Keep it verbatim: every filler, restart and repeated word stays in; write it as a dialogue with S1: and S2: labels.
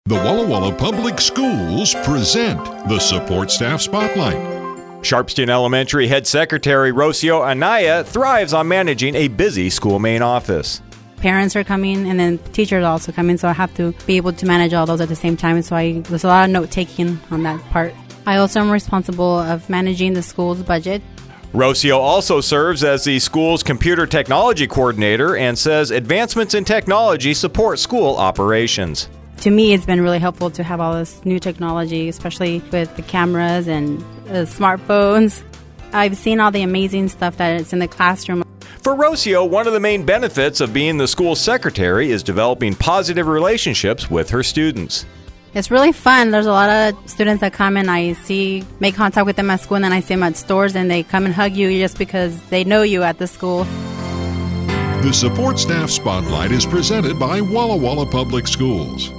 S1: The Walla Walla Public Schools present the Support Staff Spotlight.
S2: Sharpston Elementary Head Secretary Rocio Anaya thrives on managing a busy school main office.
S3: Parents are coming, and then teachers also coming, so I have to be able to manage all those at the same time. So I, there's a lot of note-taking on that part. I also am responsible of managing the school's budget.
S2: Rocio also serves as the school's computer technology coordinator and says advancements in technology support school operations.
S3: To me, it's been really helpful to have all this new technology, especially with the cameras and the smartphones. I've seen all the amazing stuff that is in the classroom.
S2: For Rocio, one of the main benefits of being the school secretary is developing positive relationships with her students.
S3: It's really fun. There's a lot of students that come and I see, make contact with them at school, and then I see them at stores and they come and hug you just because they know you at the school.
S1: The Support Staff Spotlight is presented by Walla Walla Public Schools.